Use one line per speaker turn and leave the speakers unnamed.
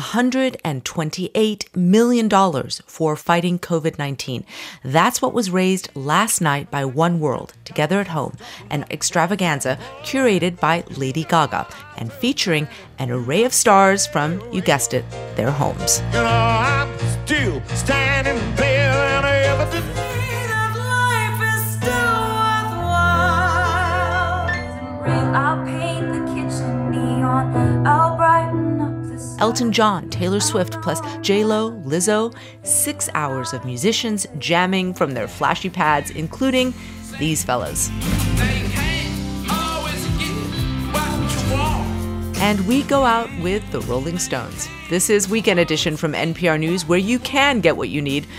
$128 million for fighting COVID-19. That's what was raised last night by One World, Together at Home, an extravaganza curated by Lady Gaga and featuring an array of stars from, you guessed it, their homes.
You know, I'm still standing there and everything.
I'll paint the kitchen neon. I'll brighten up the sun.
Elton John, Taylor Swift, plus J-Lo, Lizzo. 6 hours of musicians jamming from their flashy pads, including these fellas. And we go out with the Rolling Stones. This is Weekend Edition from NPR News, where you can get what you need